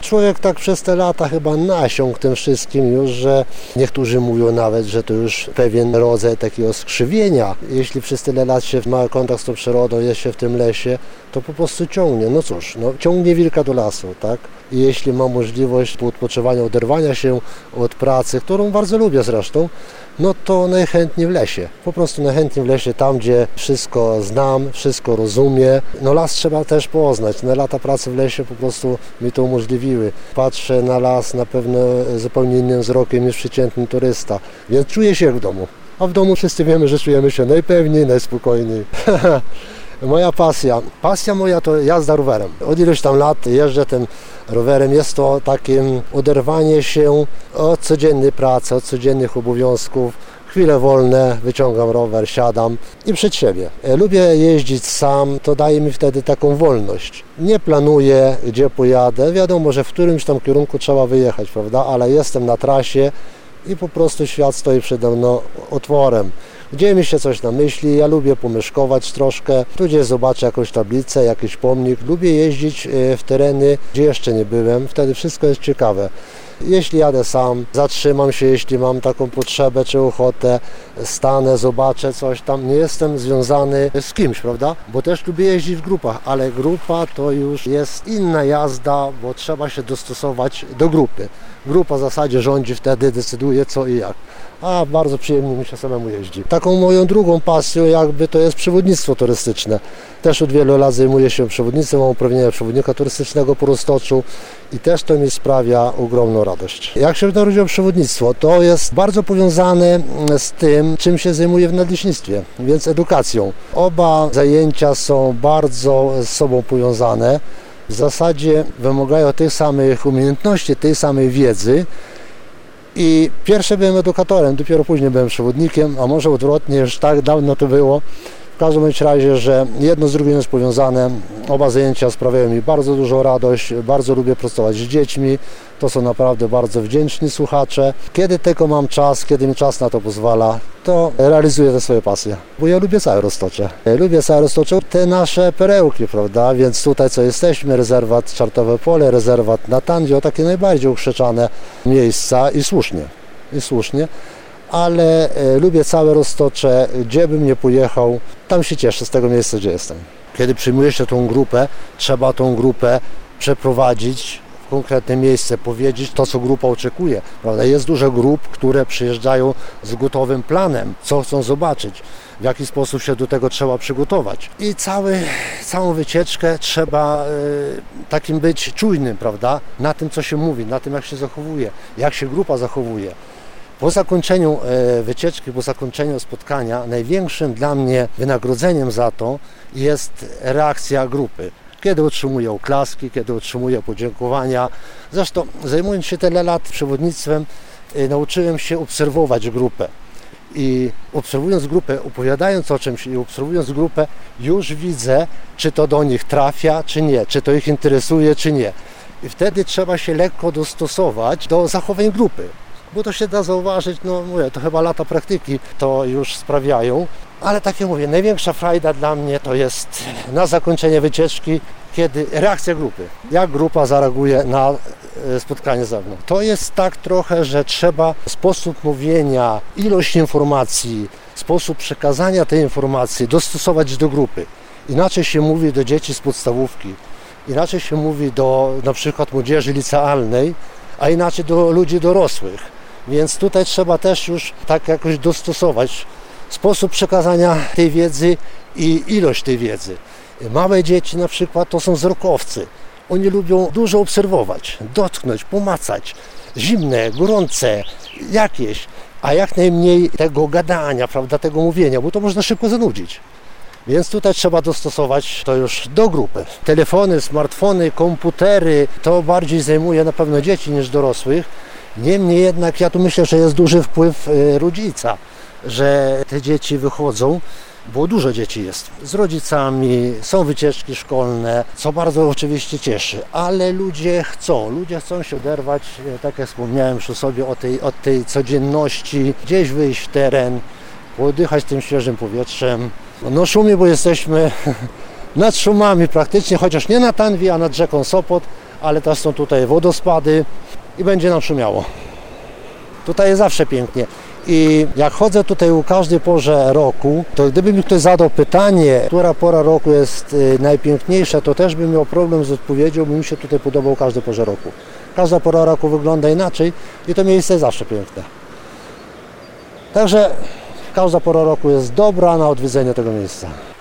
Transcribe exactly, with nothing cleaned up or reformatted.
Człowiek tak przez te lata chyba nasiąkł tym wszystkim już, że niektórzy mówią nawet, że to już pewien rodzaj takiego skrzywienia. Jeśli przez tyle lat się ma kontakt z tą przyrodą, jest się w tym lesie, to po prostu ciągnie. No cóż, no, ciągnie wilka do lasu, tak? I jeśli ma możliwość odpoczywania, oderwania się od pracy, którą bardzo lubię zresztą, no to najchętniej w lesie. Po prostu najchętniej w lesie, tam gdzie wszystko znam, wszystko rozumiem. No las trzeba też poznać. No, lata pracy w lesie po prostu mi to umożliwiły. Patrzę na las na pewno zupełnie innym wzrokiem niż przeciętny turysta, więc czuję się jak w domu. A w domu wszyscy wiemy, że czujemy się najpewniej, najspokojniej. Moja pasja. Pasja moja to jazda rowerem. Od iluś tam lat jeżdżę tym rowerem. Jest to takie oderwanie się od codziennej pracy, od codziennych obowiązków. Chwile wolne, wyciągam rower, siadam i przed siebie. Lubię jeździć sam, to daje mi wtedy taką wolność. Nie planuję, gdzie pojadę. Wiadomo, że w którymś tam kierunku trzeba wyjechać, prawda? Ale jestem na trasie i po prostu świat stoi przede mną otworem. Gdzie mi się coś namyśli, ja lubię pomyszkować troszkę, tu gdzieś zobaczę jakąś tablicę, jakiś pomnik. Lubię jeździć w tereny, gdzie jeszcze nie byłem, wtedy wszystko jest ciekawe. Jeśli jadę sam, zatrzymam się, jeśli mam taką potrzebę czy ochotę, stanę, zobaczę coś tam. Nie jestem związany z kimś, prawda? Bo też lubię jeździć w grupach, ale grupa to już jest inna jazda, bo trzeba się dostosować do grupy. Grupa w zasadzie rządzi, wtedy decyduje co i jak. A bardzo przyjemnie mi się samemu jeździ. Taką moją drugą pasją jakby to jest przewodnictwo turystyczne. Też od wielu lat zajmuję się przewodnictwem, mam uprawnienia przewodnika turystycznego po Roztoczu i też to mi sprawia ogromną radość. Jak się narodziło przewodnictwo, to jest bardzo powiązane z tym, czym się zajmuję w nadleśnictwie, więc edukacją. Oba zajęcia są bardzo z sobą powiązane. W zasadzie wymagają tych samych umiejętności, tej samej wiedzy. I pierwszy byłem edukatorem, dopiero później byłem przewodnikiem, a może odwrotnie, już tak dawno to było. W każdym bądź razie, że jedno z drugim jest powiązane. Oba zajęcia sprawiają mi bardzo dużą radość, bardzo lubię pracować z dziećmi. To są naprawdę bardzo wdzięczni słuchacze. Kiedy tylko mam czas, kiedy mi czas na to pozwala, to realizuję te swoje pasje. Bo ja lubię całe Roztocze. Lubię całe Roztocze, te nasze perełki, prawda? Więc tutaj co jesteśmy, rezerwat Czartowe Pole, rezerwat na Tandzie, o takie najbardziej ukrzyczane miejsca i słusznie, i słusznie. Ale e, lubię całe Roztocze, gdzie bym nie pojechał, tam się cieszę z tego miejsca, gdzie jestem. Kiedy przyjmuje się tą grupę, trzeba tą grupę przeprowadzić w konkretne miejsce, powiedzieć to, co grupa oczekuje. Prawda? Jest dużo grup, które przyjeżdżają z gotowym planem, co chcą zobaczyć, w jaki sposób się do tego trzeba przygotować. I cały, całą wycieczkę trzeba e, takim być czujnym, prawda? Na tym, co się mówi, na tym, jak się zachowuje, jak się grupa zachowuje. Po zakończeniu wycieczki, po zakończeniu spotkania największym dla mnie wynagrodzeniem za to jest reakcja grupy. Kiedy otrzymuję oklaski, kiedy otrzymuję podziękowania. Zresztą zajmując się tyle lat przewodnictwem, nauczyłem się obserwować grupę. I obserwując grupę, opowiadając o czymś i obserwując grupę, już widzę, czy to do nich trafia, czy nie, czy to ich interesuje, czy nie. I wtedy trzeba się lekko dostosować do zachowań grupy. Bo to się da zauważyć, no mówię, to chyba lata praktyki to już sprawiają, ale tak jak mówię, największa frajda dla mnie to jest na zakończenie wycieczki, kiedy reakcja grupy, jak grupa zareaguje na spotkanie ze mną. To jest tak trochę, że trzeba sposób mówienia, ilość informacji, sposób przekazania tej informacji dostosować do grupy. Inaczej się mówi do dzieci z podstawówki, inaczej się mówi do na przykład młodzieży licealnej, a inaczej do ludzi dorosłych. Więc tutaj trzeba też już tak jakoś dostosować sposób przekazania tej wiedzy i ilość tej wiedzy. Małe dzieci na przykład to są wzrokowcy. Oni lubią dużo obserwować, dotknąć, pomacać. Zimne, gorące, jakieś, a jak najmniej tego gadania, prawda, tego mówienia, bo to można szybko zanudzić. Więc tutaj trzeba dostosować to już do grupy. Telefony, smartfony, komputery, to bardziej zajmuje na pewno dzieci niż dorosłych. Niemniej jednak ja tu myślę, że jest duży wpływ rodzica, że te dzieci wychodzą, bo dużo dzieci jest z rodzicami, są wycieczki szkolne, co bardzo oczywiście cieszy, ale ludzie chcą, ludzie chcą się oderwać, tak jak wspomniałem przy sobie o tej, od tej codzienności, gdzieś wyjść w teren, oddychać tym świeżym powietrzem. No szumie, bo jesteśmy nad Szumami praktycznie, chociaż nie na Tanwie, a nad rzeką Sopot, ale też są tutaj wodospady i będzie nam szumiało. Tutaj jest zawsze pięknie. I jak chodzę tutaj u każdej porze roku, to gdyby mi ktoś zadał pytanie, która pora roku jest najpiękniejsza, to też bym miał problem z odpowiedzią, bo mi się tutaj podobał każdej porze roku. Każda pora roku wygląda inaczej i to miejsce jest zawsze piękne. Także każda pora roku jest dobra na odwiedzenie tego miejsca.